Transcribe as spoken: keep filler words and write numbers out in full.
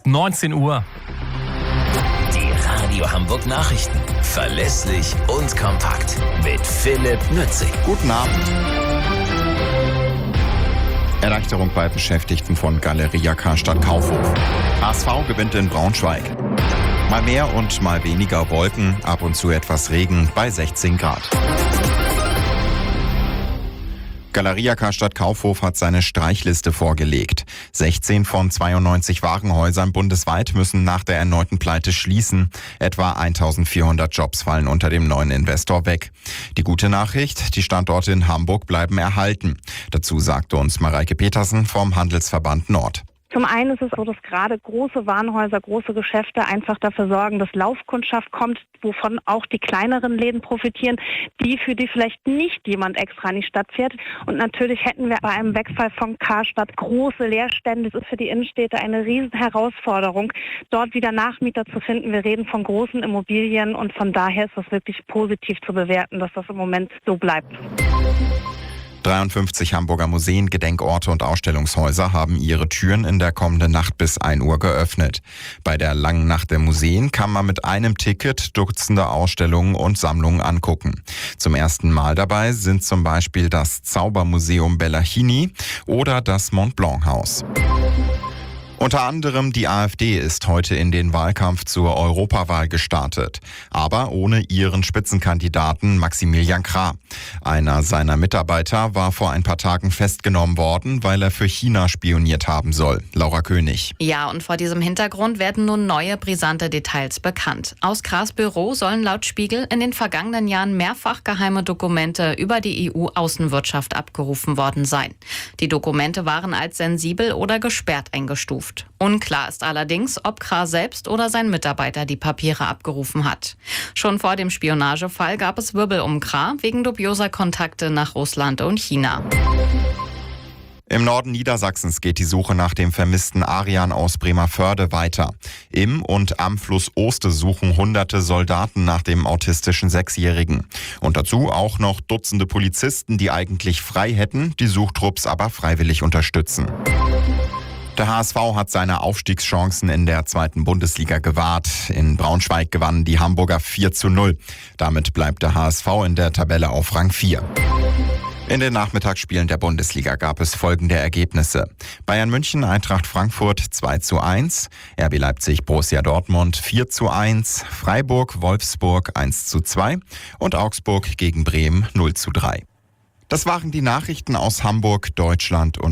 neunzehn Uhr. Die Radio Hamburg Nachrichten. Verlässlich und kompakt. Mit Philipp Nützig. Guten Abend. Erleichterung bei Beschäftigten von Galeria Karstadt Kaufhof. H S V gewinnt in Braunschweig. Mal mehr und mal weniger Wolken, ab und zu etwas Regen bei sechzehn Grad. Galeria Karstadt Kaufhof hat seine Streichliste vorgelegt. sechzehn von zweiundneunzig Warenhäusern bundesweit müssen nach der erneuten Pleite schließen. Etwa eintausendvierhundert Jobs fallen unter dem neuen Investor weg. Die gute Nachricht, die Standorte in Hamburg bleiben erhalten. Dazu sagte uns Mareike Petersen vom Handelsverband Nord. Zum einen ist es so, dass gerade große Warenhäuser, große Geschäfte einfach dafür sorgen, dass Laufkundschaft kommt, wovon auch die kleineren Läden profitieren, die für die vielleicht nicht jemand extra in die Stadt fährt. Und natürlich hätten wir bei einem Wegfall von Karstadt große Leerstände. Das ist für die Innenstädte eine riesen Herausforderung, dort wieder Nachmieter zu finden. Wir reden von großen Immobilien und von daher ist das wirklich positiv zu bewerten, dass das im Moment so bleibt. dreiundfünfzig Hamburger Museen, Gedenkorte und Ausstellungshäuser haben ihre Türen in der kommenden Nacht bis ein Uhr geöffnet. Bei der langen Nacht der Museen kann man mit einem Ticket Dutzende Ausstellungen und Sammlungen angucken. Zum ersten Mal dabei sind zum Beispiel das Zaubermuseum Bellachini oder das Mont Blanc Haus. Unter anderem die AfD ist heute in den Wahlkampf zur Europawahl gestartet, aber ohne ihren Spitzenkandidaten Maximilian Krah. Einer seiner Mitarbeiter war vor ein paar Tagen festgenommen worden, weil er für China spioniert haben soll. Laura König. Ja, und vor diesem Hintergrund werden nun neue brisante Details bekannt. Aus Krahs Büro sollen laut Spiegel in den vergangenen Jahren mehrfach geheime Dokumente über die E U-Außenwirtschaft abgerufen worden sein. Die Dokumente waren als sensibel oder gesperrt eingestuft. Unklar ist allerdings, ob Krah selbst oder sein Mitarbeiter die Papiere abgerufen hat. Schon vor dem Spionagefall gab es Wirbel um Krah wegen dubioser Kontakte nach Russland und China. Im Norden Niedersachsens geht die Suche nach dem vermissten Arian aus Bremervörde weiter. Im und am Fluss Oste suchen hunderte Soldaten nach dem autistischen Sechsjährigen. Und dazu auch noch Dutzende Polizisten, die eigentlich frei hätten, die Suchtrupps aber freiwillig unterstützen. Der H S V hat seine Aufstiegschancen in der zweiten Bundesliga gewahrt. In Braunschweig gewannen die Hamburger vier zu null. Damit bleibt der H S V in der Tabelle auf Rang vier. In den Nachmittagsspielen der Bundesliga gab es folgende Ergebnisse. Bayern München, Eintracht Frankfurt zwei zu eins, R B Leipzig, Borussia Dortmund vier zu eins, Freiburg, Wolfsburg eins zu zwei und Augsburg gegen Bremen null zu drei. Das waren die Nachrichten aus Hamburg, Deutschland und